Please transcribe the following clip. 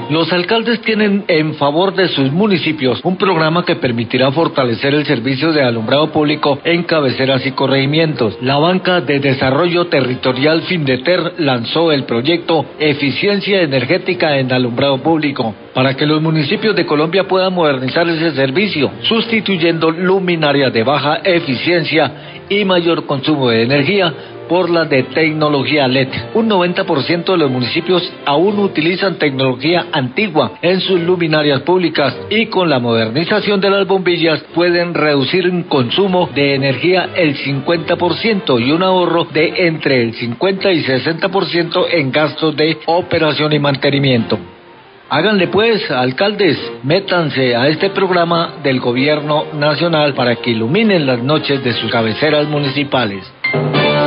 Los alcaldes tienen en favor de sus municipios un programa que permitirá fortalecer el servicio de alumbrado público en cabeceras y corregimientos. La banca de desarrollo territorial Findeter lanzó el proyecto Eficiencia Energética en Alumbrado Público para que los municipios de Colombia puedan modernizar ese servicio, sustituyendo luminarias de baja eficiencia y mayor consumo de energía por la de tecnología LED. Un 90% de los municipios aún utilizan tecnología antigua en sus luminarias públicas y con la modernización de las bombillas pueden reducir un consumo de energía el 50% y un ahorro de entre el 50 y 60% en gastos de operación y mantenimiento. Háganle pues, alcaldes, métanse a este programa del gobierno nacional para que iluminen las noches de sus cabeceras municipales.